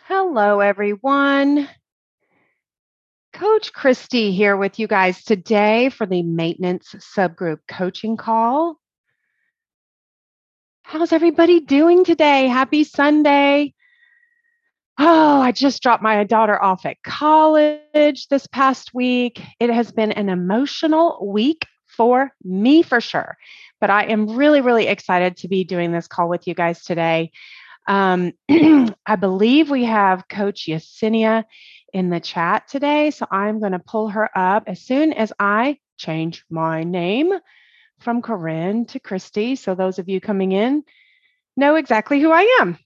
Hello, everyone. Coach Christy here with you guys today for the maintenance subgroup coaching call. How's everybody doing today? Happy Sunday. Oh, I just dropped my daughter off at college this past week. It has been an emotional week for me for sure, but I am really, really excited to be doing this call with you guys today. I believe we have Coach Yesenia in the chat today, so I'm going to pull her up as soon as I change my name from Corinne to Christy. So those of you coming in know exactly who I am.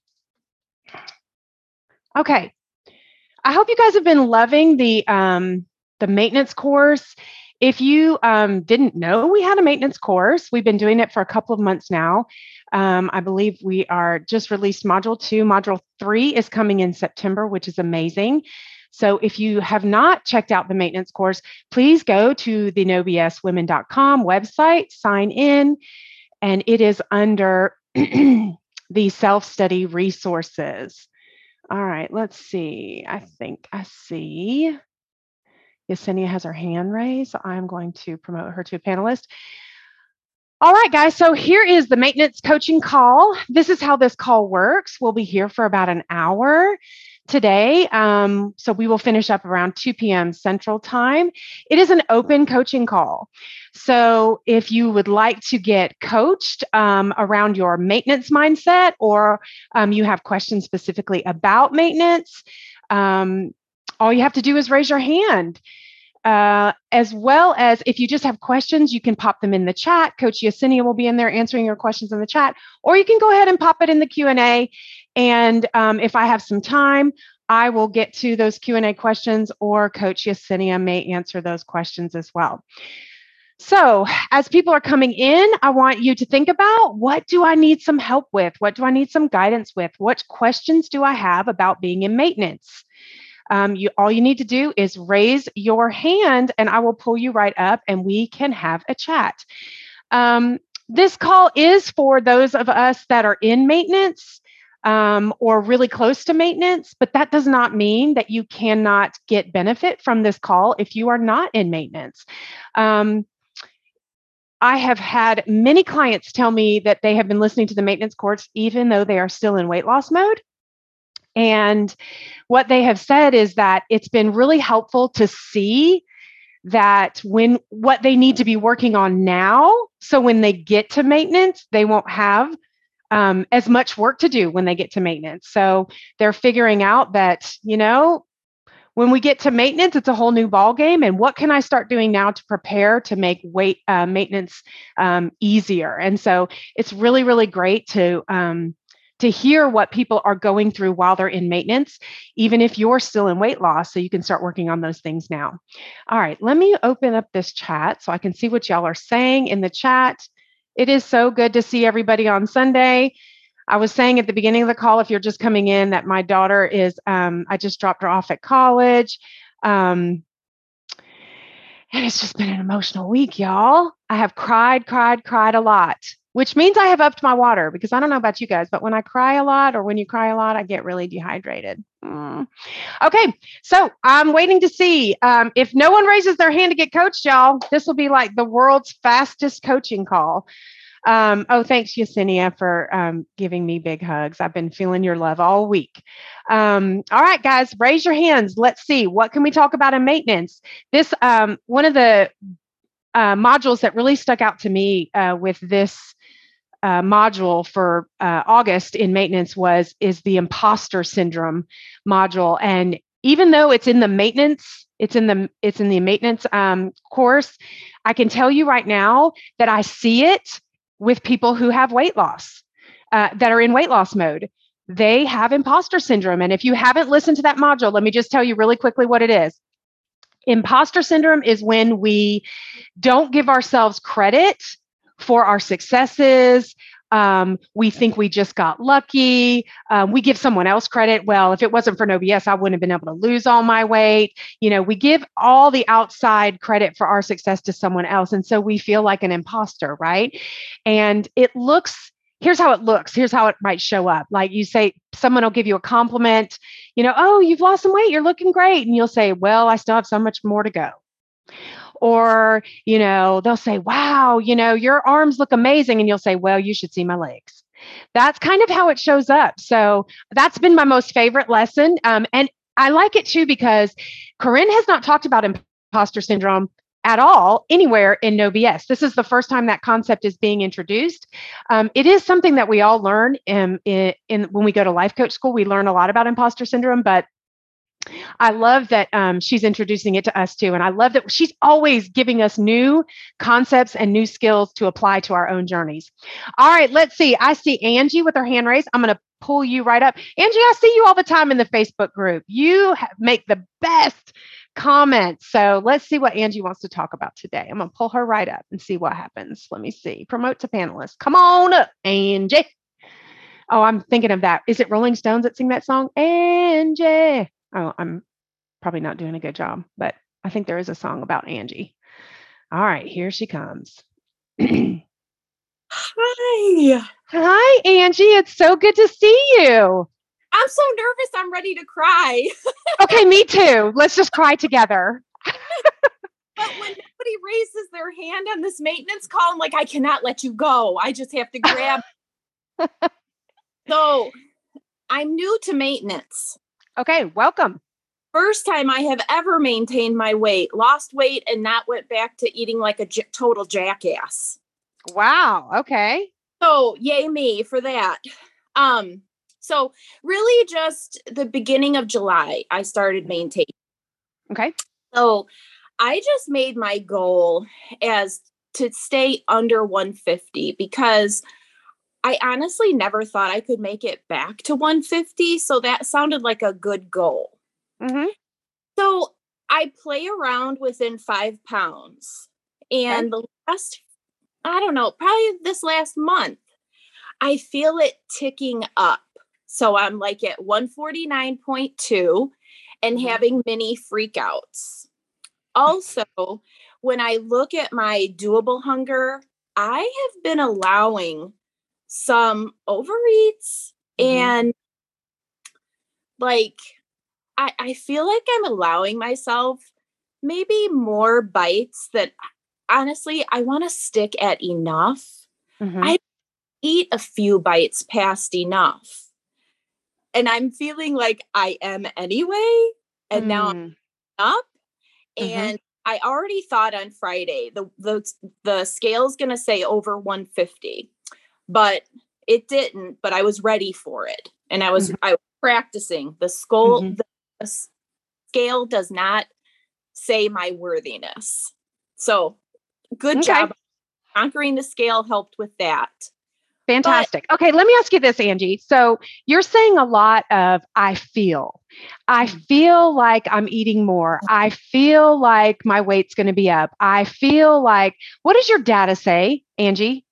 Okay. I hope you guys have been loving the maintenance course. If you didn't know we had a maintenance course, we've been doing it for a couple of months now. I believe we are just released module 2. Module 3 is coming in September, which is amazing. So if you have not checked out the maintenance course, please go to the nobswomen.com website, sign in, and it is under the self-study resources. All right, let's see. I think I see Yesenia has her hand raised, so I'm going to promote her to a panelist. All right, guys, so here is the maintenance coaching call. This is how this call works. We'll be here for about an hour today. So we will finish up around 2 p.m. Central Time. It is an open coaching call. So if you would like to get coached around your maintenance mindset, or you have questions specifically about maintenance, all you have to do is raise your hand. As well as if you just have questions, you can pop them in the chat. Coach Yesenia will be in there answering your questions in the chat, or you can go ahead and pop it in the Q&A. And if I have some time, I will get to those Q&A questions, or Coach Yesenia may answer those questions as well. So as people are coming in, I want you to think about, what do I need some help with? What do I need some guidance with? What questions do I have about being in maintenance? All you need to do is raise your hand and I will pull you right up and we can have a chat. This call is for those of us that are in maintenance or really close to maintenance, but that does not mean that you cannot get benefit from this call if you are not in maintenance. I have had many clients tell me that they have been listening to the maintenance course even though they are still in weight loss mode. And what they have said is that it's been really helpful to see that what they need to be working on now, so when they get to maintenance, they won't have as much work to do when they get to maintenance. So they're figuring out that, when we get to maintenance, it's a whole new ball game. And what can I start doing now to prepare to make maintenance easier? And so it's really, really great to hear what people are going through while they're in maintenance, even if you're still in weight loss, so you can start working on those things now. All right, let me open up this chat so I can see what y'all are saying in the chat. It is so good to see everybody on Sunday. I was saying at the beginning of the call, if you're just coming in, that my daughter is, I just dropped her off at college. And it's just been an emotional week, y'all. I have cried a lot, which means I have upped my water, because I don't know about you guys, but when I cry a lot, or when you cry a lot, I get really dehydrated. Okay, so I'm waiting to see if no one raises their hand to get coached, y'all. This will be like the world's fastest coaching call. Thanks, Yesenia, for giving me big hugs. I've been feeling your love all week. All right, guys, raise your hands. Let's see. What can we talk about in maintenance? This one of the modules that really stuck out to me with this module for August in maintenance is the imposter syndrome module. And even though it's in the maintenance, it's in the maintenance course, I can tell you right now that I see it with people who have weight loss, that are in weight loss mode. They have imposter syndrome. And if you haven't listened to that module, let me just tell you really quickly what it is. Imposter syndrome is when we don't give ourselves credit for our successes. We think we just got lucky. We give someone else credit. Well, if it wasn't for NoBS, I wouldn't have been able to lose all my weight. We give all the outside credit for our success to someone else. And so we feel like an imposter, right? And it looks here's how it looks. Here's how it might show up. Like you say, someone will give you a compliment, oh, you've lost some weight. You're looking great. And you'll say, well, I still have so much more to go. Or, they'll say, wow, your arms look amazing. And you'll say, well, you should see my legs. That's kind of how it shows up. So that's been my most favorite lesson. And I like it too, because Corinne has not talked about imposter syndrome at all anywhere in No BS. This is the first time that concept is being introduced. It is something that we all learn in when we go to life coach school. We learn a lot about imposter syndrome, but I love that she's introducing it to us too. And I love that she's always giving us new concepts and new skills to apply to our own journeys. All right, let's see. I see Angie with her hand raised. I'm going to pull you right up. Angie, I see you all the time in the Facebook group. You make the best comments. So let's see what Angie wants to talk about today. I'm going to pull her right up and see what happens. Let me see. Promote to panelists. Come on up, Angie. Oh, I'm thinking of that. Is it Rolling Stones that sing that song? Angie. Oh, I'm probably not doing a good job, but I think there is a song about Angie. All right, here she comes. Hi. Hi, Angie. It's so good to see you. I'm so nervous. I'm ready to cry. Okay, me too. Let's just cry together. But when nobody raises their hand on this maintenance call, I'm like, I cannot let you go. I just have to grab. So I'm new to maintenance. Okay, welcome. First time I have ever maintained my weight, lost weight, and not went back to eating like a total jackass. Wow. Okay. So yay me for that. So really just the beginning of July, I started maintaining. Okay. So I just made my goal as to stay under 150 because I honestly never thought I could make it back to 150. So that sounded like a good goal. Mm-hmm. So I play around within 5 pounds. And the last, I don't know, probably this last month, I feel it ticking up. So I'm like at 149.2 and having mini freakouts. Also, when I look at my doable hunger, I have been allowing some overeats and like, I feel like I'm allowing myself maybe more bites that honestly, I want to stick at enough. I eat a few bites past enough. And I'm feeling like I am anyway. And now I'm up. And I already thought on Friday, the scale's going to say over 150, but it didn't, but I was ready for it. And I was practicing the skull. The scale does not say my worthiness. So good job. Conquering the scale helped with that. Fantastic. Okay, let me ask you this, Angie. So you're saying a lot of I feel like I'm eating more. I feel like my weight's going to be up. I feel like, what does your data say, Angie?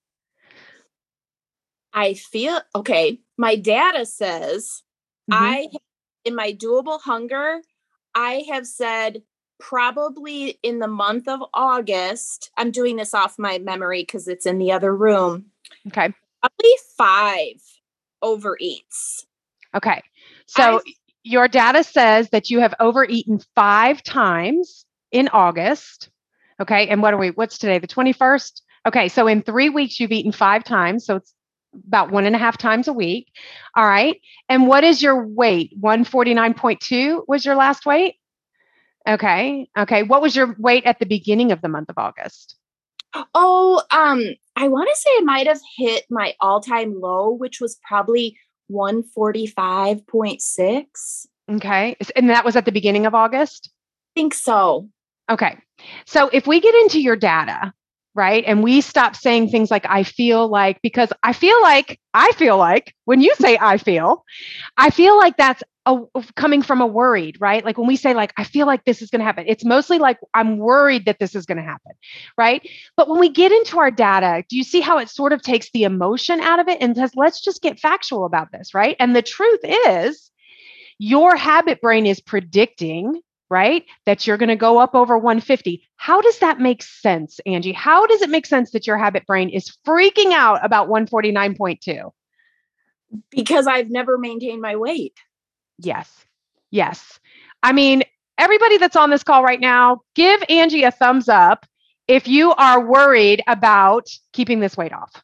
I feel, okay, my data says in my doable hunger, I have said probably in the month of August, I'm doing this off my memory because it's in the other room. Okay. Probably 5 overeats. Okay. So your data says that you have overeaten 5 times in August. Okay. And what's today? The 21st? Okay. So in 3 weeks, you've eaten 5 times. So it's about 1.5 times a week. All right. And what is your weight? 149.2 was your last weight? Okay. Okay. What was your weight at the beginning of the month of August? Oh, I want to say I might have hit my all-time low, which was probably 145.6. Okay. And that was at the beginning of August? I think so. Okay. So if we get into your data, right, and we stop saying things like, I feel like, because I feel like, when you say I feel like that's coming from a worried, right? Like when we say like, I feel like this is going to happen, it's mostly like, I'm worried that this is going to happen, right? But when we get into our data, do you see how it sort of takes the emotion out of it and says, let's just get factual about this, right? And the truth is, your habit brain is predicting right? That you're going to go up over 150. How does that make sense, Angie? How does it make sense that your habit brain is freaking out about 149.2? Because I've never maintained my weight. Yes. Yes. I mean, everybody that's on this call right now, give Angie a thumbs up if you are worried about keeping this weight off.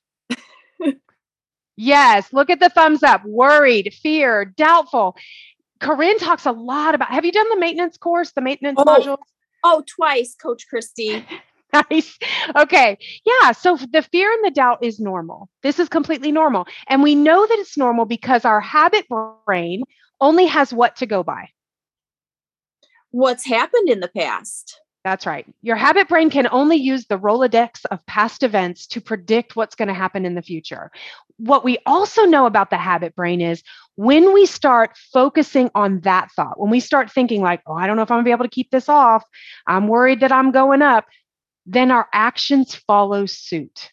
Yes. Look at the thumbs up. Worried, fear, doubtful. Corinne talks a lot about, have you done the maintenance course, the maintenance module? Oh, twice, Coach Christy. Nice. Okay. Yeah. So the fear and the doubt is normal. This is completely normal. And we know that it's normal because our habit brain only has what to go by? What's happened in the past. That's right. Your habit brain can only use the Rolodex of past events to predict what's going to happen in the future. What we also know about the habit brain is when we start focusing on that thought, when we start thinking like, oh, I don't know if I'm going to be able to keep this off, I'm worried that I'm going up, then our actions follow suit.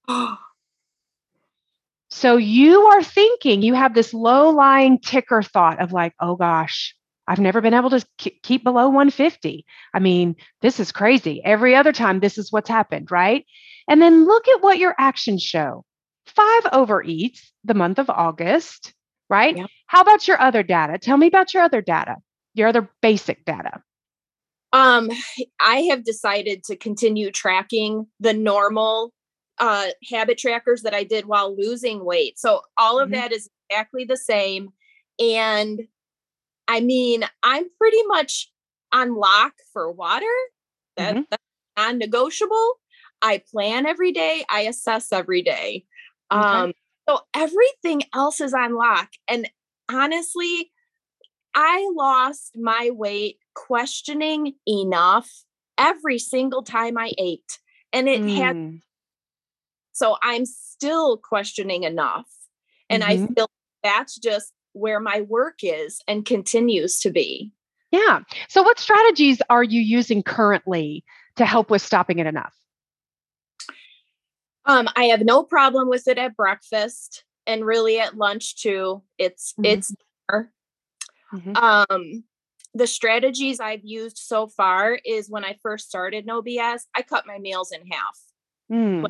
So you are thinking, you have this low-lying ticker thought of like, oh gosh, I've never been able to keep below 150. I mean, this is crazy. Every other time, this is what's happened, right? And then look at what your actions show. 5 overeats the month of August, right? Yep. How about your other data? Tell me about your other data, your other basic data. I have decided to continue tracking the normal habit trackers that I did while losing weight. So all of that is exactly the same. And I mean, I'm pretty much on lock for water. That's non-negotiable. I plan every day. I assess every day. So everything else is on lock. And honestly, I lost my weight questioning enough every single time I ate. And it had, so I'm still questioning enough. And I feel that's just where my work is and continues to be. Yeah. So what strategies are you using currently to help with stopping it enough? I have no problem with it at breakfast and really at lunch too. It's dinner. The strategies I've used so far is when I first started No BS, I cut my meals in half.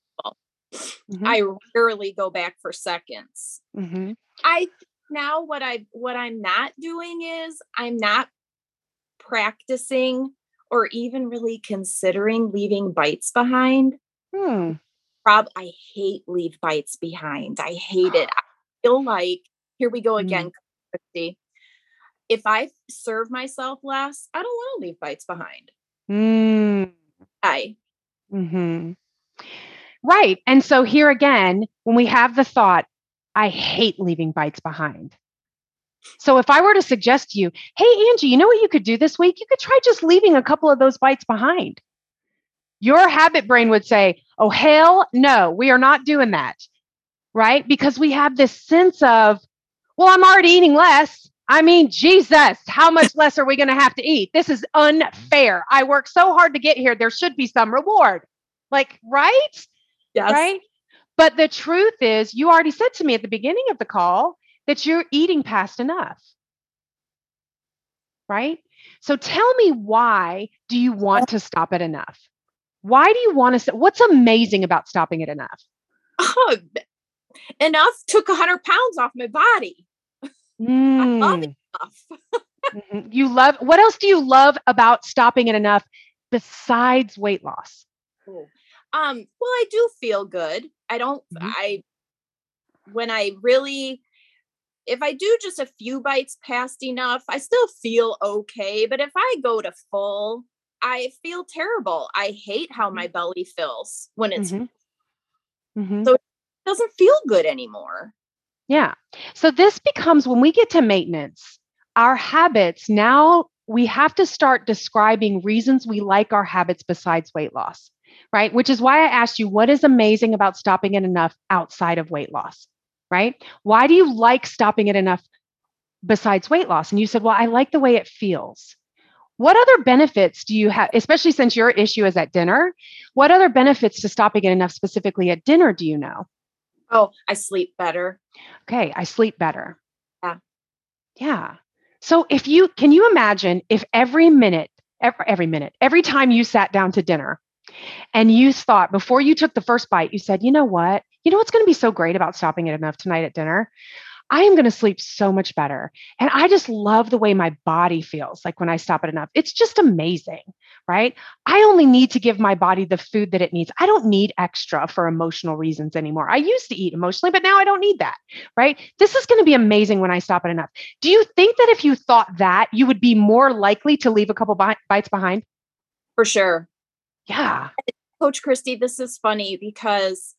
I rarely go back for seconds. Now what I'm not doing is I'm not practicing or even really considering leaving bites behind. I hate leave bites behind. I hate it. I feel like, here we go again, Christy. If I serve myself less, I don't want to leave bites behind. Right. And so here again, when we have the thought, I hate leaving bites behind. So if I were to suggest to you, hey, Angie, you know what you could do this week? You could try just leaving a couple of those bites behind. Your habit brain would say, oh, hell no, we are not doing that. Right? Because we have this sense of, well, I'm already eating less. I mean, Jesus, how much less are we going to have to eat? This is unfair. I worked so hard to get here. There should be some reward. Like, right? Yes. Right? But the truth is, you already said to me at the beginning of the call that you're eating past enough. Right? So tell me, why do you want to stop at enough? Why do you want to? What's amazing about stopping at enough? Oh, enough took 100 pounds off my body. I love enough. You love, what else do you love about stopping at enough besides weight loss? Well, I do feel good. If I do just a few bites past enough, I still feel okay. But if I go to full, I feel terrible. I hate how my belly feels when it's, so it doesn't feel good anymore. Yeah. So this becomes, when we get to maintenance, our habits, now we have to start describing reasons we like our habits besides weight loss, right? Which is why I asked you, what is amazing about stopping at enough outside of weight loss, right? Why do you like stopping at enough besides weight loss? And you said, well, I like the way it feels. What other benefits do you have, especially since your issue is at dinner? What other benefits to stopping at enough specifically at dinner do you know? Oh, I sleep better. Okay, I sleep better. Yeah. Yeah. So can you imagine if every time you sat down to dinner and you thought before you took the first bite, you said, you know what? You know what's going to be so great about stopping at enough tonight at dinner? I am going to sleep so much better. And I just love the way my body feels like when I stop at enough. It's just amazing, right? I only need to give my body the food that it needs. I don't need extra for emotional reasons anymore. I used to eat emotionally, but now I don't need that, right? This is going to be amazing when I stop at enough. Do you think that if you thought that, you would be more likely to leave a couple bites behind? For sure. Yeah. Coach Christy, this is funny because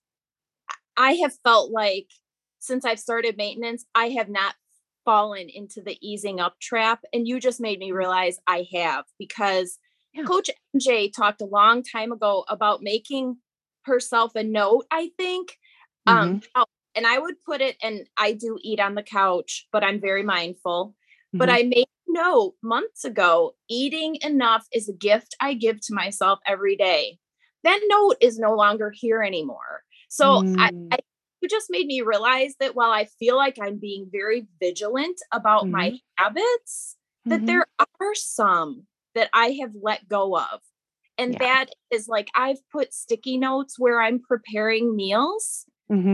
I have felt like since I've started maintenance, I have not fallen into the easing up trap. And you just made me realize I have, because Coach MJ talked a long time ago about making herself a note, I think. And I would put it, and I do eat on the couch, but I'm very mindful. But I made a note months ago, eating enough is a gift I give to myself every day. That note is no longer here anymore. So you just made me realize that while I feel like I'm being very vigilant about my habits, that there are some that I have let go of. And that is like, I've put sticky notes where I'm preparing meals,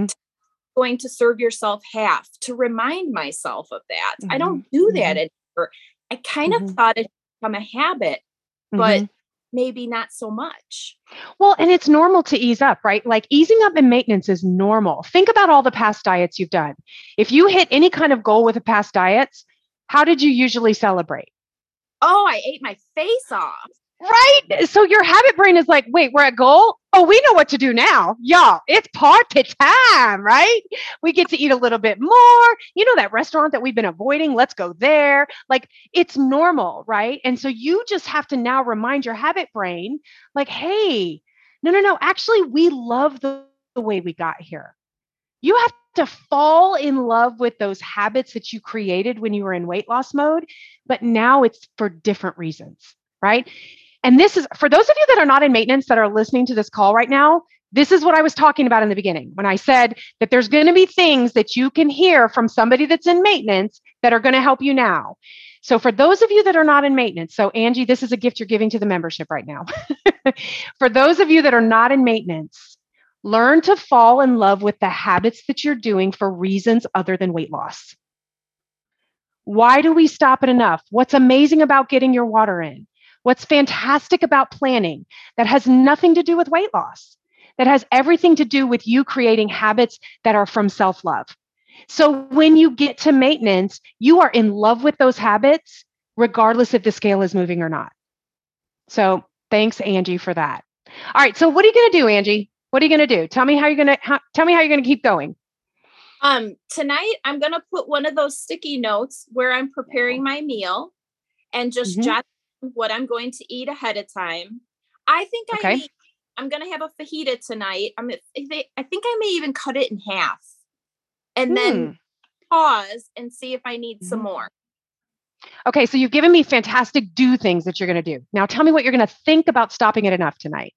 going to serve yourself half, to remind myself of that. I don't do that anymore. I kind of thought it become a habit, but maybe not so much. Well, and it's normal to ease up, right? Like easing up in maintenance is normal. Think about all the past diets you've done. If you hit any kind of goal with the past diets, how did you usually celebrate? Oh, I ate my face off. Right. So your habit brain is like, wait, we're at goal. Oh, we know what to do now. Y'all, it's party time, right? We get to eat a little bit more. You know, that restaurant that we've been avoiding, let's go there. Like it's normal, right? And so you just have to now remind your habit brain, like, hey, no. Actually, we love the way we got here. You have to fall in love with those habits that you created when you were in weight loss mode, but now it's for different reasons, right? And this is for those of you that are not in maintenance that are listening to this call right now. This is what I was talking about in the beginning when I said that there's going to be things that you can hear from somebody that's in maintenance that are going to help you now. So for those of you that are not in maintenance, so Angie, this is a gift you're giving to the membership right now. For those of you that are not in maintenance, learn to fall in love with the habits that you're doing for reasons other than weight loss. Why do we stop at enough? What's amazing about getting your water in? What's fantastic about planning that has nothing to do with weight loss, that has everything to do with you creating habits that are from self-love. So when you get to maintenance, you are in love with those habits, regardless if the scale is moving or not. So thanks, Angie, for that. All right. So what are you going to do, Angie? What are you going to do? Tell me how you're going to keep going. Tonight, I'm going to put one of those sticky notes where I'm preparing my meal and just jot what I'm going to eat ahead of time. I think I'm going to have a fajita tonight. I think I may even cut it in half and then pause and see if I need some more. Okay. So you've given me fantastic do things that you're going to do. Now tell me what you're going to think about stopping at enough tonight.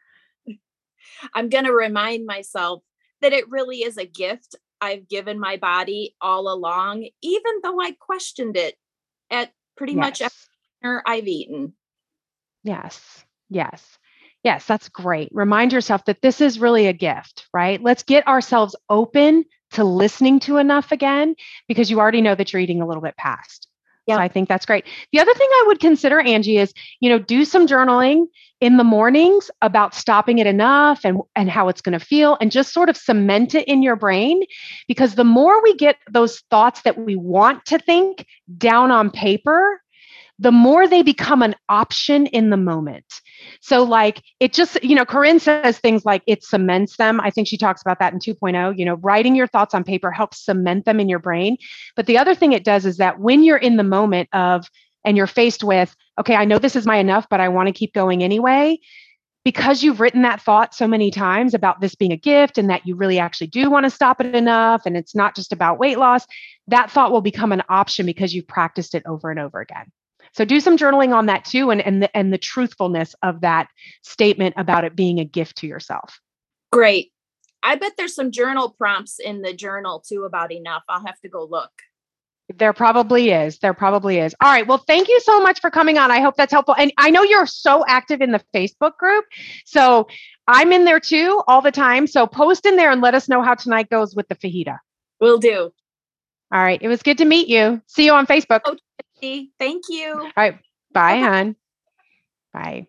I'm going to remind myself that it really is a gift I've given my body all along, even though I questioned it at pretty much every dinner I've eaten. Yes, that's great. Remind yourself that this is really a gift, right? Let's get ourselves open to listening to enough again, because you already know that you're eating a little bit past. So I think that's great. The other thing I would consider, Angie, is, do some journaling in the mornings about stopping at enough and how it's going to feel, and just sort of cement it in your brain, because the more we get those thoughts that we want to think down on paper, the more they become an option in the moment. So like it just, Corinne says things like it cements them. I think she talks about that in 2.0, writing your thoughts on paper helps cement them in your brain. But the other thing it does is that when you're in the moment and you're faced with, okay, I know this is my enough, but I want to keep going anyway, because you've written that thought so many times about this being a gift and that you really actually do want to stop at enough and it's not just about weight loss, that thought will become an option because you've practiced it over and over again. So do some journaling on that too, and the truthfulness of that statement about it being a gift to yourself. Great. I bet there's some journal prompts in the journal too about enough. I'll have to go look. There probably is. There probably is. All right. Well, thank you so much for coming on. I hope that's helpful. And I know you're so active in the Facebook group. So I'm in there too all the time. So post in there and let us know how tonight goes with the fajita. Will do. All right. It was good to meet you. See you on Facebook. Okay. Thank you. All right. Bye, hon. Bye.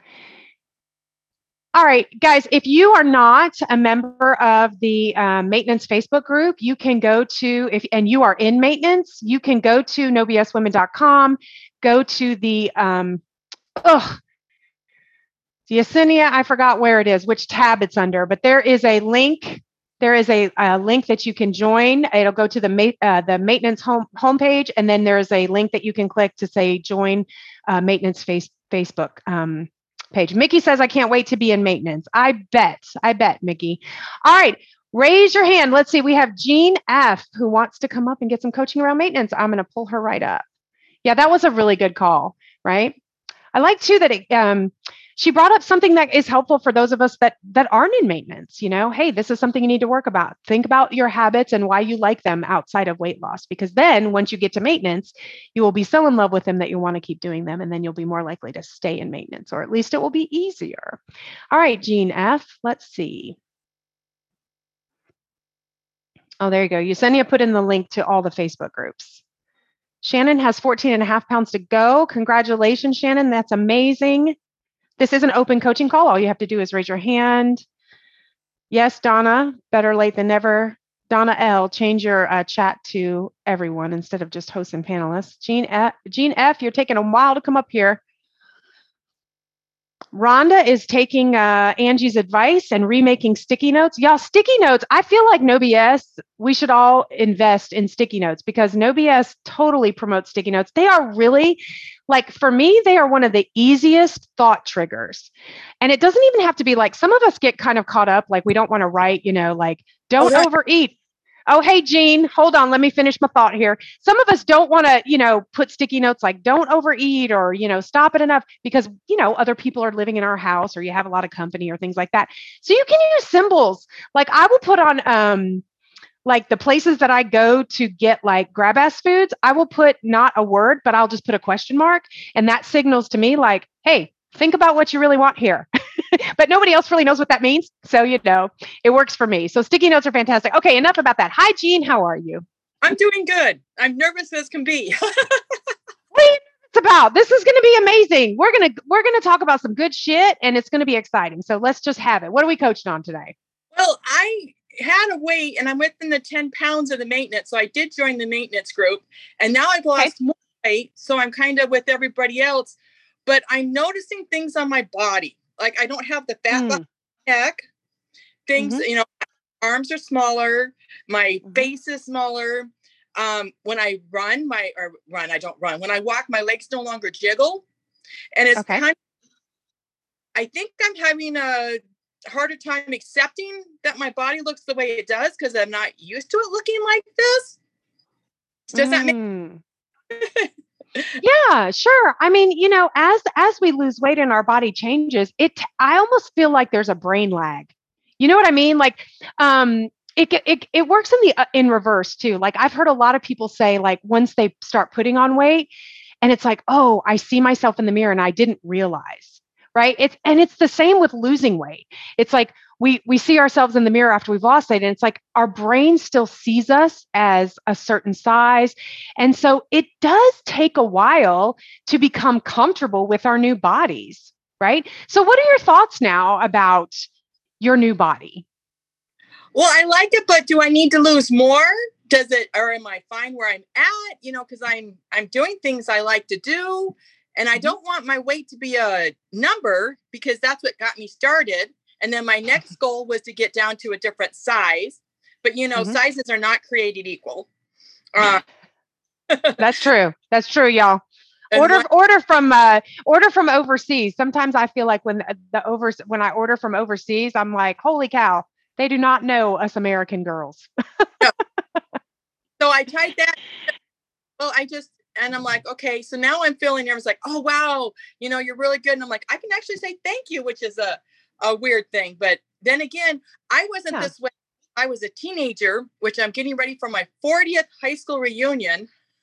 All right, guys, if you are not a member of the maintenance Facebook group, you can go to, and you are in maintenance, you can go to nobswomen.com, go to the, Yesenia, I forgot where it is, which tab it's under, but there is a link. There is a link that you can join. It'll go to the maintenance homepage, and then there's a link that you can click to say join maintenance Facebook page. Mickey says, I can't wait to be in maintenance. I bet, Mickey. All right, raise your hand. Let's see. We have Jean F. who wants to come up and get some coaching around maintenance. I'm going to pull her right up. Yeah, that was a really good call, right? I like too that she brought up something that is helpful for those of us that aren't in maintenance. You know, hey, this is something you need to work about. Think about your habits and why you like them outside of weight loss, because then once you get to maintenance, you will be so in love with them that you'll want to keep doing them. And then you'll be more likely to stay in maintenance, or at least it will be easier. All right, Jean F, let's see. Oh, there you go. Yesenia put in the link to all the Facebook groups. Shannon has 14.5 pounds to go. Congratulations, Shannon. That's amazing. This is an open coaching call. All you have to do is raise your hand. Yes, Donna, better late than never. Donna L, change your chat to everyone instead of just hosts and panelists. Jean F, you're taking a while to come up here. Rhonda is taking Angie's advice and remaking sticky notes. Y'all, sticky notes, I feel like No BS, we should all invest in sticky notes because No BS totally promotes sticky notes. They are really, like, for me, they are one of the easiest thought triggers. And it doesn't even have to be like, some of us get kind of caught up, like we don't want to write, like, don't overeat. Oh, hey, Jean, hold on. Let me finish my thought here. Some of us don't want to, put sticky notes like don't overeat or, stop it enough because, other people are living in our house or you have a lot of company or things like that. So you can use symbols. Like I will put on like the places that I go to get like grab ass foods, I will put not a word, but I'll just put a question mark. And that signals to me like, hey, think about what you really want here. But nobody else really knows what that means. So, it works for me. So sticky notes are fantastic. Okay, enough about that. Hi, Jean. How are you? I'm doing good. I'm nervous as can be. What are you nervous about? This is going to be amazing. We're gonna talk about some good shit, and it's going to be exciting. So let's just have it. What are we coaching on today? Well, I had a weight, and I'm within the 10 pounds of the maintenance. So I did join the maintenance group, and now I've lost more weight. So I'm kind of with everybody else, but I'm noticing things on my body. Like I don't have the fat behind my neck. Things, my arms are smaller. My face is smaller. When I I don't run. When I walk, my legs no longer jiggle. And it's kind of, I think I'm having a harder time accepting that my body looks the way it does because I'm not used to it looking like this. Does that make Yeah, sure. I mean, as we lose weight and our body changes, I almost feel like there's a brain lag. You know what I mean? Like, it works in reverse too. Like I've heard a lot of people say, like, once they start putting on weight, and it's like, oh, I see myself in the mirror and I didn't realize, right? It's the same with losing weight. It's like we see ourselves in the mirror after we've lost weight, and it's like our brain still sees us as a certain size. And so it does take a while to become comfortable with our new bodies, right? So what are your thoughts now about your new body? Well, I like it, but do I need to lose more? Or am I fine where I'm at? Because I'm doing things I like to do, and I don't want my weight to be a number because that's what got me started. And then my next goal was to get down to a different size, but sizes are not created equal. That's true. That's true, y'all. Order from overseas. Sometimes I feel like when I order from overseas, I'm like, holy cow, they do not know us American girls. No. So I tried that. Well, and I'm like, okay, so now I'm feeling nervous, like, oh, wow, you're really good. And I'm like, I can actually say thank you, which is a weird thing. But then again, I wasn't this way. I was a teenager, which I'm getting ready for my 40th high school reunion.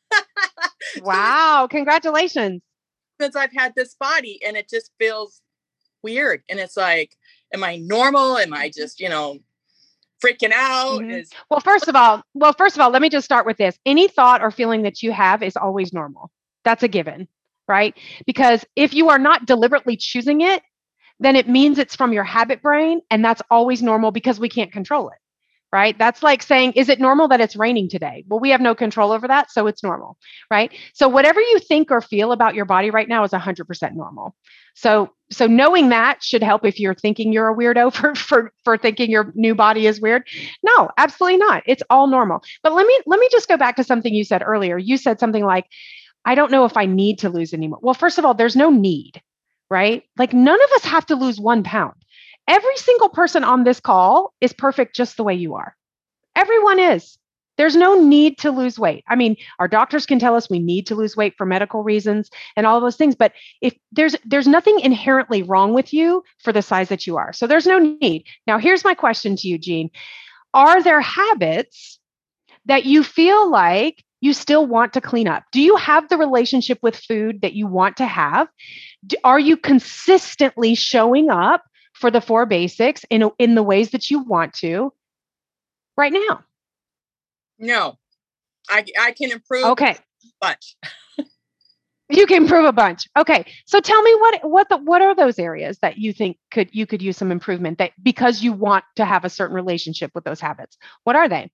Wow. Congratulations. Since I've had this body, and it just feels weird. And it's like, am I normal? Am I just, freaking out? Mm-hmm. Well, first of all, let me just start with this. Any thought or feeling that you have is always normal. That's a given, right? Because if you are not deliberately choosing it, then it means it's from your habit brain, and that's always normal because we can't control it. Right? That's like saying, is it normal that it's raining today? Well, we have no control over that, so it's normal, right? So whatever you think or feel about your body right now is 100% normal. So knowing that should help if you're thinking you're a weirdo for thinking your new body is weird. No, absolutely not. It's all normal. But let me just go back to something you said earlier. You said something like, I don't know if I need to lose anymore. Well, first of all, there's no need, right? Like none of us have to lose 1 pound. Every single person on this call is perfect just the way you are. Everyone is. There's no need to lose weight. I mean, our doctors can tell us we need to lose weight for medical reasons and all of those things, but if there's nothing inherently wrong with you for the size that you are. So there's no need. Now, here's my question to you, Jean. Are there habits that you feel like you still want to clean up? Do you have the relationship with food that you want to have? Are you consistently showing up for the 4 basics in the ways that you want to right now? No, I can improve. Okay. A bunch. You can improve a bunch. Okay. So tell me what are those areas that you think you could use some improvement, that because you want to have a certain relationship with those habits? What are they?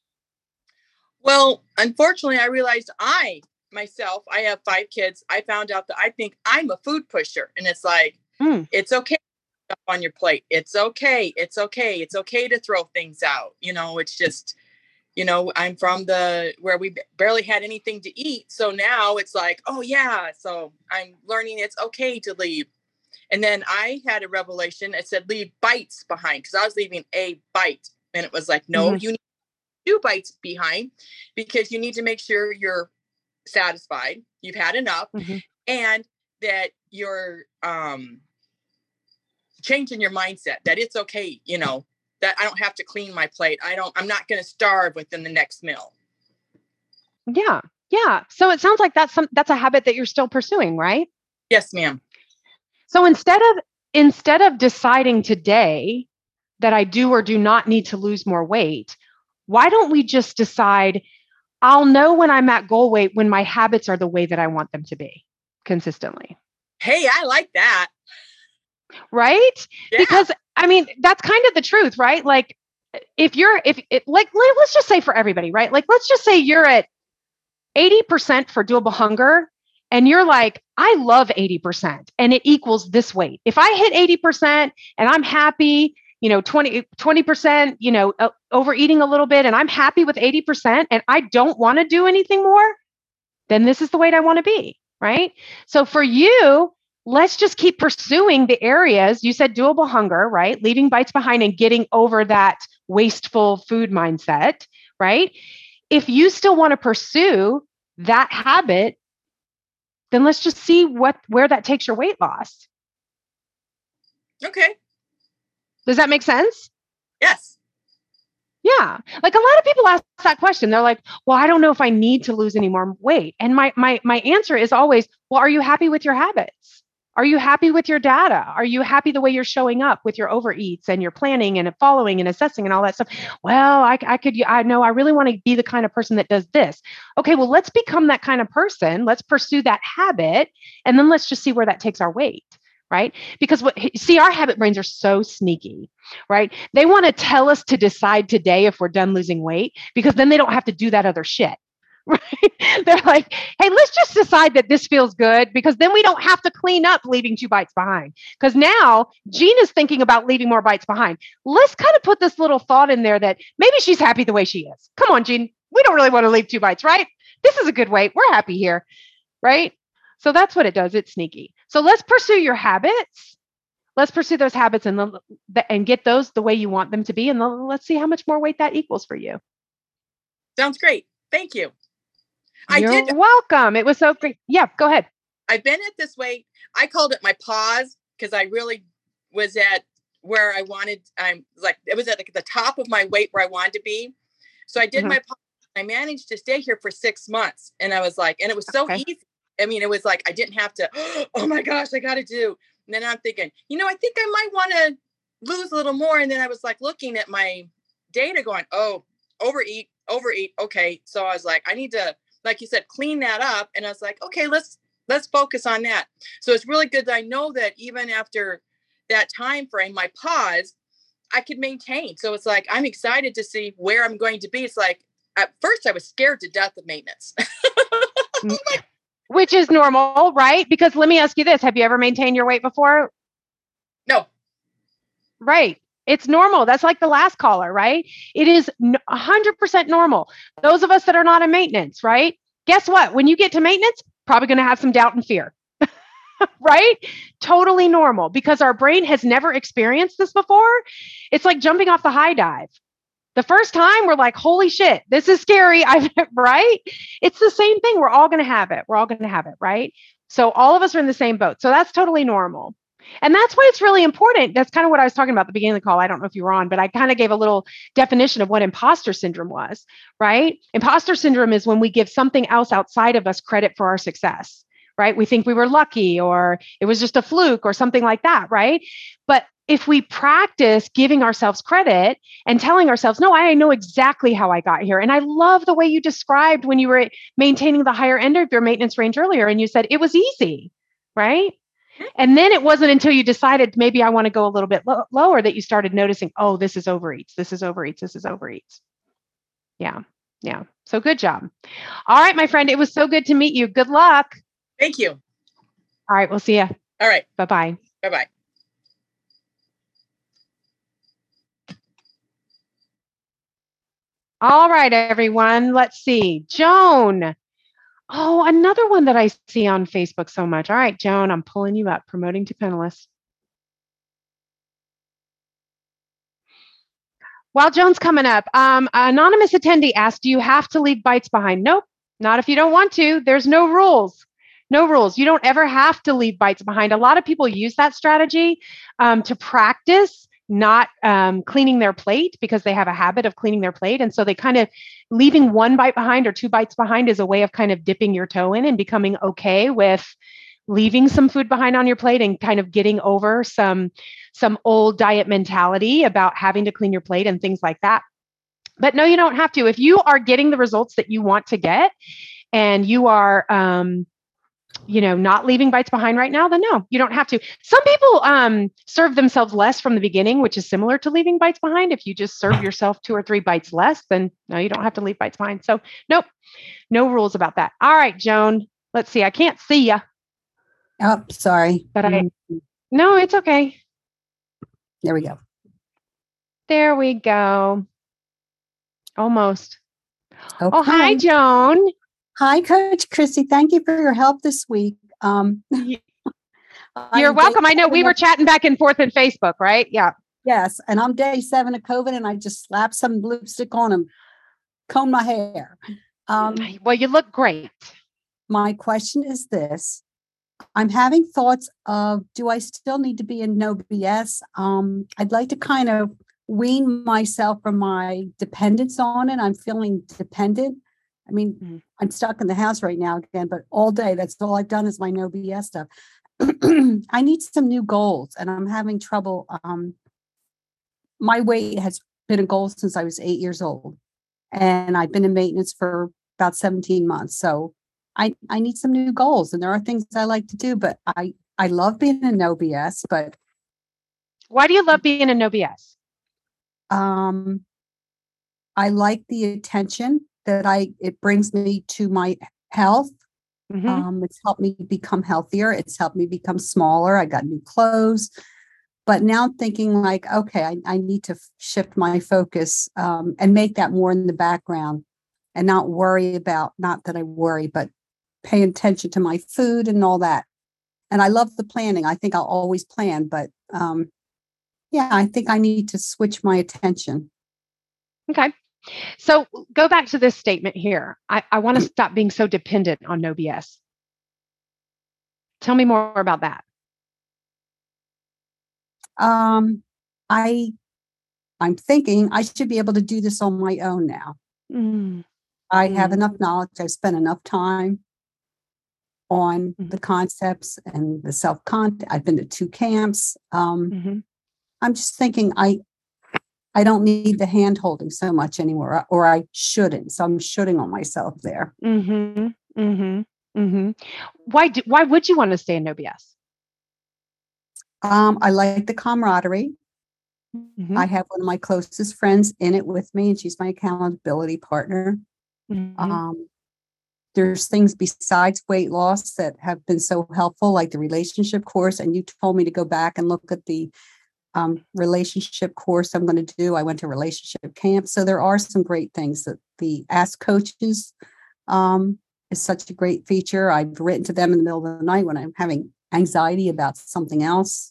Well, unfortunately, I realized I have 5 kids. I found out that I think I'm a food pusher, and it's like, it's okay on your plate. It's okay. It's okay. It's okay to throw things out. It's just, I'm from where we barely had anything to eat. So now it's like, oh yeah. So I'm learning it's okay to leave. And then I had a revelation. It said, leave bites behind, because I was leaving a bite. And it was like, no, you need 2 bites behind, because you need to make sure you're satisfied, you've had enough, and that you're changing your mindset, that it's okay, that I don't have to clean my plate. I'm not going to starve within the next meal. Yeah. Yeah. So it sounds like that's a habit that you're still pursuing, right? Yes, ma'am. So instead of deciding today that I do or do not need to lose more weight, why don't we just decide, I'll know when I'm at goal weight when my habits are the way that I want them to be consistently. Hey, I like that. Right? Yeah. Because I mean, that's kind of the truth, right? Like let's just say for everybody, right? Like, let's just say you're at 80% for doable hunger, and you're like, I love 80% and it equals this weight. If I hit 80% and I'm happy, 20%, overeating a little bit, and I'm happy with 80% and I don't want to do anything more, then this is the weight I want to be, right? So for you, let's just keep pursuing the areas. You said doable hunger, right? Leaving bites behind and getting over that wasteful food mindset, right? If you still want to pursue that habit, then let's just see where that takes your weight loss. Okay. Does that make sense? Yes. Yeah. Like, a lot of people ask that question. They're like, well, I don't know if I need to lose any more weight. And my answer is always, well, are you happy with your habits? Are you happy with your data? Are you happy the way you're showing up with your overeats and your planning and following and assessing and all that stuff? Well, I know I really want to be the kind of person that does this. Okay, well, let's become that kind of person. Let's pursue that habit. And then let's just see where that takes our weight, right? Because our habit brains are so sneaky, right? They want to tell us to decide today if we're done losing weight, because then they don't have to do that other shit. Right? They're like, hey, let's just decide that this feels good, because then we don't have to clean up leaving 2 bites behind. Because now Jean is thinking about leaving more bites behind. Let's kind of put this little thought in there that maybe she's happy the way she is. Come on, Jean. We don't really want to leave 2 bites, right? This is a good weight. We're happy here, right? So that's what it does. It's sneaky. So let's pursue your habits. Let's pursue those habits and get those the way you want them to be. And let's see how much more weight that equals for you. Sounds great. Thank you. You're welcome. It was so great. Yeah, go ahead. I've been at this weight. I called it my pause, because I really was at where I wanted. It was at the top of my weight where I wanted to be. So I did my pause. I managed to stay here for 6 months. And I was like, and it was so easy. I mean, it was like, I didn't have to, oh my gosh, I got to do. And then I'm thinking, I think I might want to lose a little more. And then I was like looking at my data going, oh, overeat. Okay. So I was like, I need to, like you said, clean that up. And I was like, okay, let's focus on that. So it's really good that I know that even after that time frame, my pause, I could maintain. So it's like, I'm excited to see where I'm going to be. It's like, at first I was scared to death of maintenance. Which is normal, right? Because let me ask you this. Have you ever maintained your weight before? No. Right. It's normal. That's like the last caller, right? It is 100% normal. Those of us that are not in maintenance, right? Guess what? When you get to maintenance, probably going to have some doubt and fear, right? Totally normal because our brain has never experienced this before. It's like jumping off the high dive. The first time we're like, holy shit, this is scary. Right? It's the same thing. We're all going to have it. We're all going to have it. Right? So all of us are in the same boat. So that's totally normal. And that's why it's really important. That's kind of what I was talking about at the beginning of the call. I don't know if you were on, but I kind of gave a little definition of what imposter syndrome was, right? Imposter syndrome is when we give something else outside of us credit for our success, right? We think we were lucky or it was just a fluke or something like that, right? But if we practice giving ourselves credit and telling ourselves, no, I know exactly how I got here. And I love the way you described when you were maintaining the higher end of your maintenance range earlier. And you said it was easy, right? And then it wasn't until you decided maybe I want to go a little bit lower that you started noticing, oh, this is overeats. This is overeats. This is overeats. Yeah. Yeah. So good job. All right, my friend. It was so good to meet you. Good luck. Thank you. All right. We'll see you. All right. Bye-bye. Bye-bye. All right, everyone. Let's see. Joan. Oh, another one that I see on Facebook so much. All right, Joan, I'm pulling you up, promoting to panelists. While Joan's coming up, anonymous attendee asked, do you have to leave bites behind? Nope, not if you don't want to. There's no rules. No rules. You don't ever have to leave bites behind. A lot of people use that strategy to practice not cleaning their plate because they have a habit of cleaning their plate. And so they kind of leaving one bite behind or 2 bites behind is a way of kind of dipping your toe in and becoming okay with leaving some food behind on your plate and kind of getting over some old diet mentality about having to clean your plate and things like that. But no, you don't have to. If you are getting the results that you want to get and you are not leaving bites behind right now, then no, you don't have to. Some people serve themselves less from the beginning, which is similar to leaving bites behind. If you just serve yourself 2 or 3 bites less, then no, you don't have to leave bites behind. So nope, no rules about that. All right, Joan, let's see. I can't see you. Oh, sorry. But no, it's okay. There we go. There we go. Almost. Okay. Oh, hi, Joan. Hi, Coach Christy. Thank you for your help this week. You're welcome. I know we were chatting back and forth in Facebook, right? Yeah. Yes. And I'm day 7 of COVID and I just slapped some lipstick on and combed my hair. Well, you look great. My question is this. I'm having thoughts of, do I still need to be in No BS? I'd like to kind of wean myself from my dependence on it. I'm feeling dependent. I mean, I'm stuck in the house right now again, but all day, that's all I've done is my No BS stuff. I need some new goals and I'm having trouble. My weight has been a goal since I was 8 years old and I've been in maintenance for about 17 months. So I need some new goals and there are things I like to do, but I love being in No BS, but. Why do you love being in No BS? I like the attention that it brings me to my health. Mm-hmm. It's helped me become healthier. It's helped me become smaller. I got new clothes, but now I'm thinking like, okay, I need to shift my focus and make that more in the background and not worry about, not that I worry, but pay attention to my food and all that. And I love the planning. I think I'll always plan, but I think I need to switch my attention. Okay. So go back to this statement here. I want to stop being so dependent on No BS. Tell me more about that. I'm thinking I should be able to do this on my own now. I have enough knowledge. I've spent enough time on the concepts and the self-content. I've been to 2 camps. I'm just thinking I don't need the hand holding so much anymore, or I shouldn't. So I'm shooting on myself there. Why would you want to stay in No BS? I like the camaraderie. I have one of my closest friends in it with me, and she's my accountability partner. There's things besides weight loss that have been so helpful, like the relationship course. And you told me to go back and look at the relationship course I'm going to do. I went to relationship camp. So there are some great things. That the Ask Coaches is such a great feature. I've written to them in the middle of the night when I'm having anxiety about something else.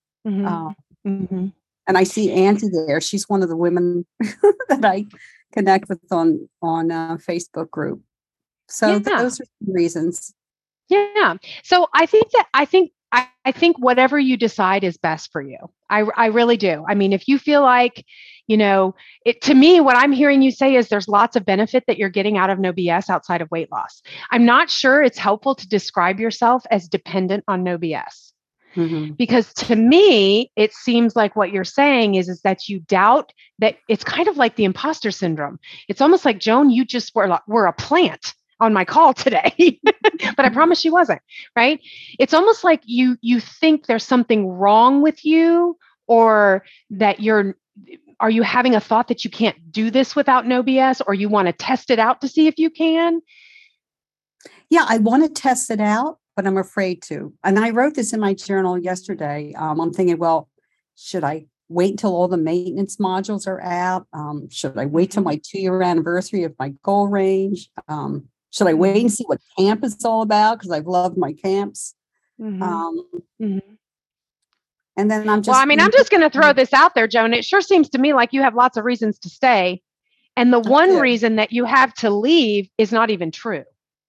And I see Auntie there. She's one of the women that I connect with on Facebook group. So those are some reasons. Yeah. So I think whatever you decide is best for you. I really do. I mean, if you feel like, to me, what I'm hearing you say is there's lots of benefit that you're getting out of No BS outside of weight loss. I'm not sure it's helpful to describe yourself as dependent on No BS. Because to me, it seems like what you're saying is that you doubt that it's kind of like the imposter syndrome. It's almost like, Joan, you just were a plant on my call today, but I promise she wasn't, right? It's almost like you think there's something wrong with you, or that are you having a thought that you can't do this without No BS, or you want to test it out to see if you can? Yeah, I want to test it out, but I'm afraid to. And I wrote this in my journal yesterday. I'm thinking, well, should I wait until all the maintenance modules are out? Should I wait till my 2-year anniversary of my goal range? Should I wait and see what camp is all about? Because I've loved my camps. And then I'm just going to throw this out there, Joan. It sure seems to me like you have lots of reasons to stay. And the one reason that you have to leave is not even true.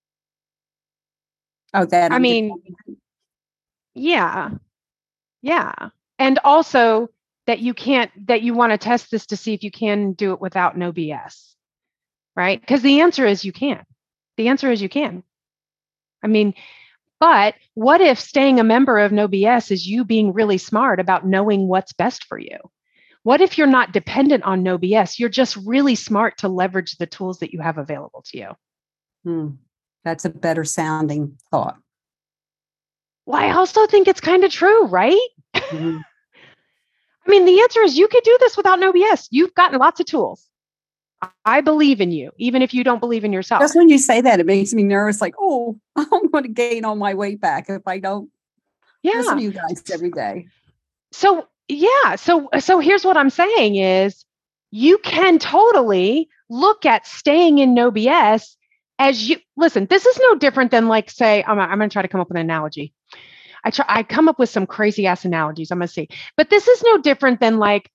Oh, that. Yeah. And also that you want to test this to see if you can do it without No BS, right? Because the answer is you can. I mean, but what if staying a member of No BS is you being really smart about knowing what's best for you? What if you're not dependent on No BS? You're just really smart to leverage the tools that you have available to you. That's a better sounding thought. Well, I also think it's kind of true, right? I mean, the answer is you could do this without No BS. You've gotten lots of tools. I believe in you, even if you don't believe in yourself. Just when you say that, it makes me nervous. Like, oh, I'm going to gain all my weight back if I don't listen to you guys every day. So here's what I'm saying is you can totally look at staying in No BS as you listen. This is no different than, like, say, I'm going to try to come up with an analogy. I come up with some crazy ass analogies. I'm going to see, but this is no different than, like,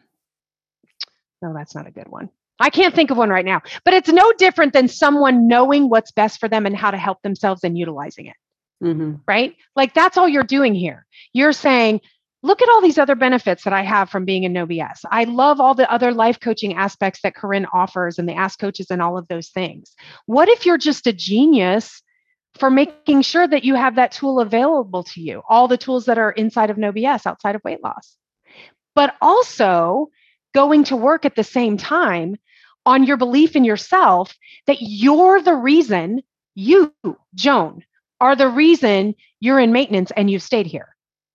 no, that's not a good one. I can't think of one right now, but it's no different than someone knowing what's best for them and how to help themselves and utilizing it. Right? Like, that's all you're doing here. You're saying, look at all these other benefits that I have from being in No BS. I love all the other life coaching aspects that Corinne offers and the Ask Coaches and all of those things. What if you're just a genius for making sure that you have that tool available to you, all the tools that are inside of No BS outside of weight loss, but also going to work at the same time on your belief in yourself that you're the reason, you, Joan, are the reason you're in maintenance and you've stayed here.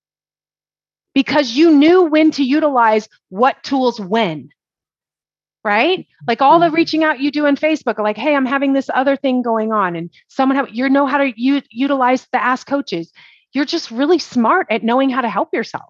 Because you knew when to utilize what tools when, right? Like all the reaching out you do in Facebook, like, hey, I'm having this other thing going on, and you know how to utilize the Ask Coaches. You're just really smart at knowing how to help yourself.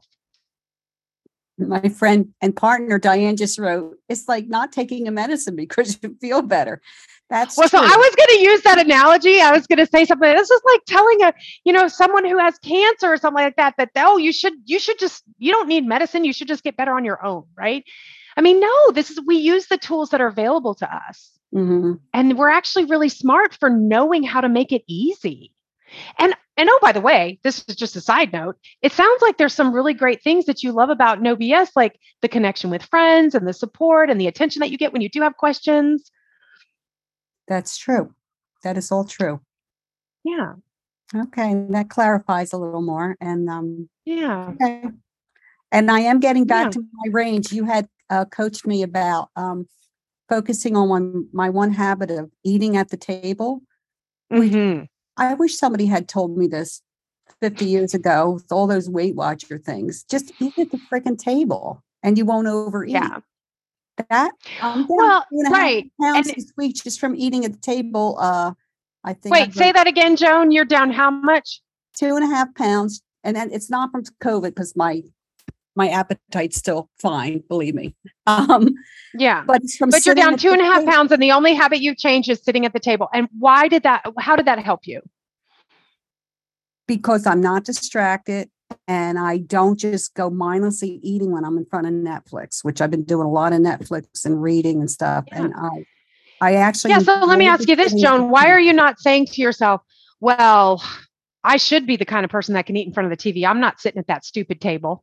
My friend and partner, Diane, just wrote, it's like not taking a medicine because you feel better. That's well, true. So I was going to use that analogy. I was going to say something. This is like telling someone who has cancer or something like that, you don't need medicine. You should just get better on your own. Right. I mean, no, we use the tools that are available to us. And we're actually really smart for knowing how to make it easy. And oh, by the way, this is just a side note. It sounds like there's some really great things that you love about No BS, like the connection with friends and the support and the attention that you get when you do have questions. That's true. That is all true. Yeah. Okay, that clarifies a little more. And Yeah. okay. And I am getting back Yeah. to my range. You had coached me about focusing on my one habit of eating at the table. Which I wish somebody had told me this 50 years ago with all those Weight Watcher things. Just eat at the freaking table and you won't overeat. Yeah. That I'm down Well, 2.5 right. pounds And this week just from eating at the table. I think wait, say that again, Joan. You're down how much? 2.5 pounds. And then it's not from COVID because my appetite's still fine, believe me. Yeah. But it's from But you're sitting down at 2.5 the table. pounds, and the only habit you've changed is sitting at the table. And how did that help you? Because I'm not distracted and I don't just go mindlessly eating when I'm in front of Netflix, which I've been doing a lot of Netflix and reading and stuff. Yeah. And I actually. Yeah. So let me ask you this, sitting at the Joan. Why table. are you not saying to yourself, well, I should be the kind of person that can eat in front of the TV. I'm not sitting at that stupid table.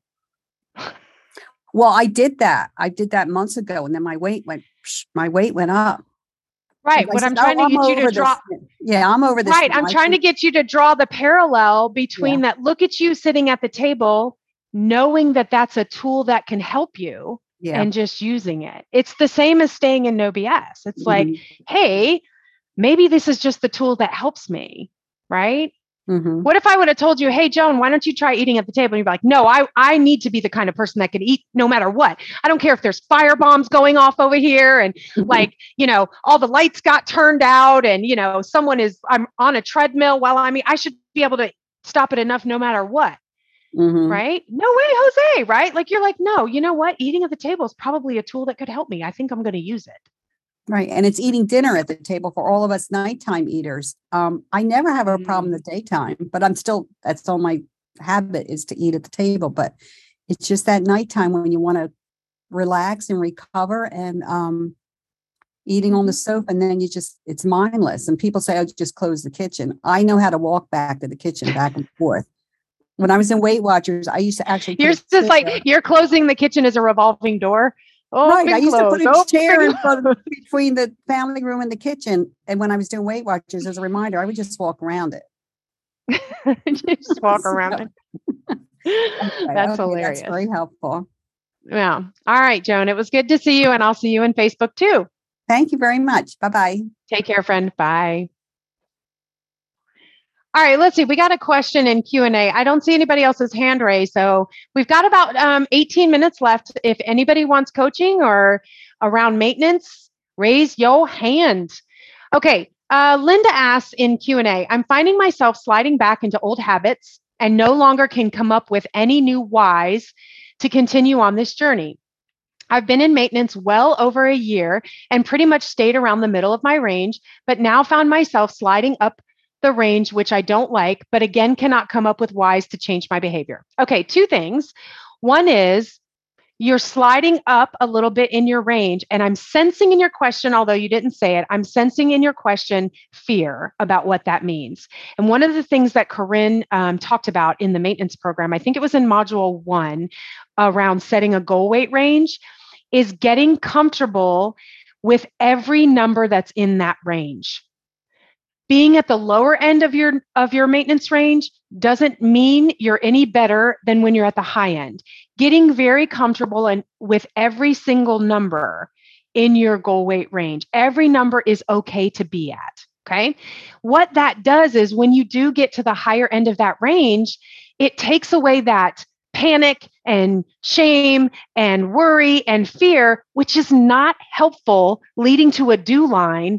Well, I did that. I did that months ago, and then my weight went up. Right. I What said, I'm trying to get you to draw. Yeah, I'm over this. Right. I'm trying to get you to draw the parallel between that. Look at you sitting at the table, knowing that that's a tool that can help you and just using it. It's the same as staying in no BS. It's like, hey, maybe this is just the tool that helps me. Right. What if I would have told you, hey, Joan, why don't you try eating at the table? And you'd be like, no, I need to be the kind of person that can eat no matter what. I don't care if there's fire bombs going off over here and like, all the lights got turned out and, I'm on a treadmill while I should be able to stop it enough no matter what. Right? No way, Jose, right? Like, you're like, no, you know what? Eating at the table is probably a tool that could help me. I think I'm going to use it. Right. And it's eating dinner at the table for all of us nighttime eaters. I never have a problem in the daytime, but that's all my habit is to eat at the table. But it's just that nighttime when you want to relax and recover and eating on the sofa. And then it's mindless. And people say, oh, just close the kitchen. I know how to walk back to the kitchen back and forth. When I was in Weight Watchers, I used to actually. You're just like, you're closing the kitchen as a revolving door. Right. I used to put a chair in front of between the family room and the kitchen. And when I was doing Weight Watchers, as a reminder, I would just walk around it. Just walk around it. That's hilarious. That's very helpful. Yeah. All right, Joan. It was good to see you, and I'll see you in Facebook too. Thank you very much. Bye-bye. Take care, friend. Bye. All right, let's see. We got a question in Q&A. I don't see anybody else's hand raised, so we've got about 18 minutes left. If anybody wants coaching or around maintenance, raise your hand. Okay, Linda asks in Q&A, I'm finding myself sliding back into old habits and no longer can come up with any new whys to continue on this journey. I've been in maintenance well over a year and pretty much stayed around the middle of my range, but now found myself sliding up the range, which I don't like, but again, cannot come up with whys to change my behavior. Okay, two things. One is you're sliding up a little bit in your range, and I'm sensing in your question, although you didn't say it, I'm sensing in your question fear about what that means. And one of the things that Corinne talked about in the maintenance program, I think it was in module 1 around setting a goal weight range, is getting comfortable with every number that's in that range. Being at the lower end of your maintenance range doesn't mean you're any better than when you're at the high end. Getting very comfortable and with every single number in your goal weight range. Every number is okay to be at. Okay. What that does is when you do get to the higher end of that range, it takes away that panic and shame and worry and fear, which is not helpful, leading to a do line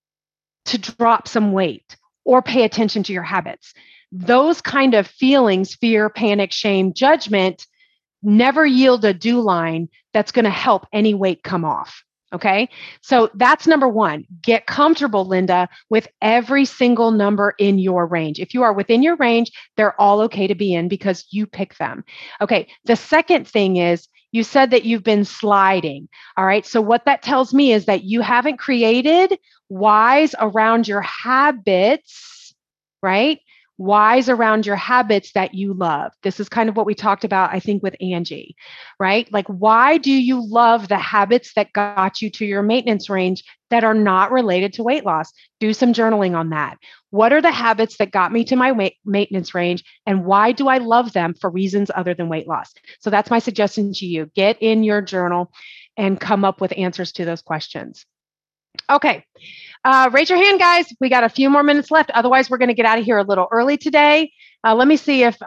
to drop some weight or pay attention to your habits. Those kind of feelings, fear, panic, shame, judgment, never yield a do line that's going to help any weight come off. Okay. So that's number one. Get comfortable, Linda, with every single number in your range. If you are within your range, they're all okay to be in because you pick them. Okay. The second thing is you said that you've been sliding. All right. So what that tells me is that you haven't created whys around your habits, right? whys around your habits that you love. This is kind of what we talked about, I think, with Angie, right? Like, why do you love the habits that got you to your maintenance range that are not related to weight loss? Do some journaling on that. What are the habits that got me to my maintenance range, and why do I love them for reasons other than weight loss? So that's my suggestion to you. Get in your journal and come up with answers to those questions. Okay. Raise your hand, guys. We got a few more minutes left. Otherwise, we're going to get out of here a little early today. Let me see if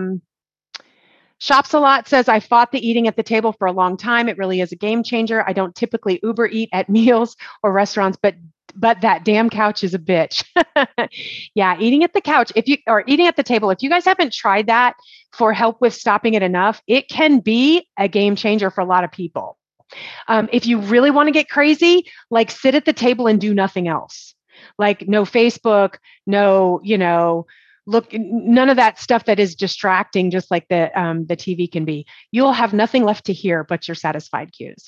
Shops a Lot says, I fought the eating at the table for a long time. It really is a game changer. I don't typically Uber eat at meals or restaurants, but that damn couch is a bitch. Yeah, eating at the couch, or eating at the table, if you guys haven't tried that for help with stopping it enough, it can be a game changer for a lot of people. If you really want to get crazy, like sit at the table and do nothing else. Like no Facebook, no, look, none of that stuff that is distracting, just like the TV can be. You'll have nothing left to hear but your satisfied cues.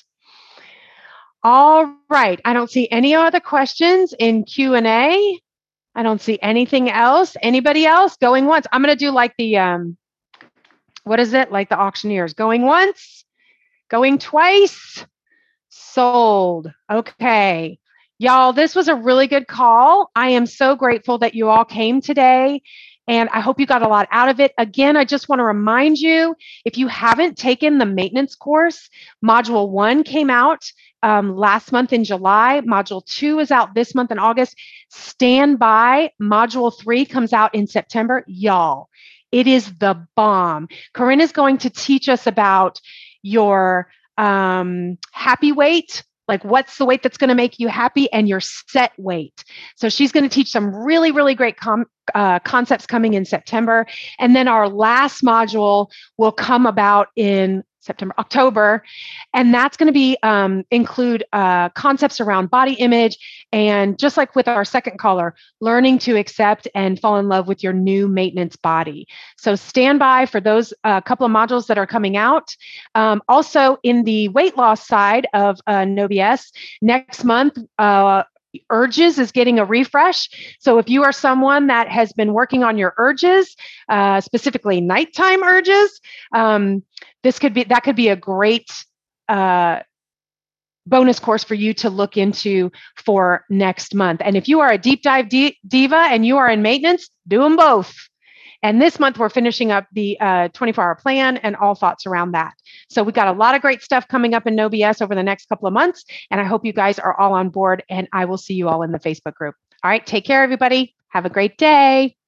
All right. I don't see any other questions in Q&A. I don't see anything else. Anybody else? Going once. I'm going to do like the, what is it? Like the auctioneers. Going once. Going twice, sold. Okay. Y'all, this was a really good call. I am so grateful that you all came today, and I hope you got a lot out of it. Again, I just want to remind you, if you haven't taken the maintenance course, Module 1 came out last month in July. Module 2 is out this month in August. Stand by. Module 3 comes out in September. Y'all, it is the bomb. Corinne is going to teach us about your happy weight, like what's the weight that's going to make you happy, and your set weight. So she's going to teach some really, really great concepts coming in September. And then our last module will come about in October. And that's going to be include concepts around body image. And just like with our second caller, learning to accept and fall in love with your new maintenance body. So stand by for those couple of modules that are coming out. Also in the weight loss side of No BS, next month, Urges is getting a refresh. So if you are someone that has been working on your urges, specifically nighttime urges, that could be a great bonus course for you to look into for next month. And if you are a deep dive diva and you are in maintenance, do them both. And this month we're finishing up the 24-hour plan and all thoughts around that. So we got a lot of great stuff coming up in No BS over the next couple of months. And I hope you guys are all on board, and I will see you all in the Facebook group. All right. Take care, everybody. Have a great day.